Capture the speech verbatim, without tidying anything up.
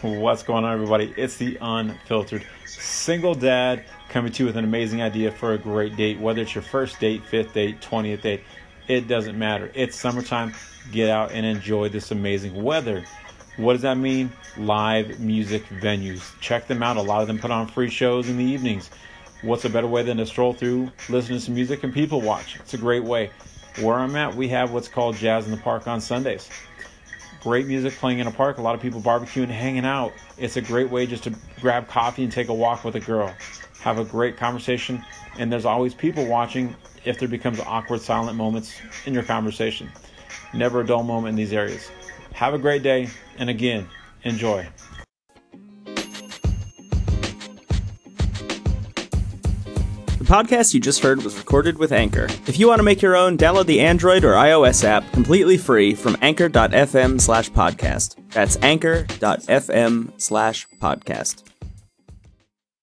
What's going on, everybody? It's the Unfiltered Single Dad coming to you with an amazing idea for a great date. Whether it's your first date, fifth date, twentieth date, it doesn't matter. It's summertime. Get out and enjoy this amazing weather. What does that mean? Live music venues. Check them out. A lot of them put on free shows in the evenings. What's a better way than to stroll through, listen to some music, and people watch? It's a great way. Where I'm at, we have what's called Jazz in the Park on Sundays. Great music playing in a park, a lot of people barbecuing, hanging out. It's a great way just to grab coffee and take a walk with a girl. Have a great conversation, and there's always people watching if there becomes awkward, silent moments in your conversation. Never a dull moment in these areas. Have a great day, and again, enjoy. The podcast you just heard was recorded with Anchor. If you want to make your own, download the Android or iOS app completely free from anchor.fm slash podcast. That's anchor.fm slash podcast.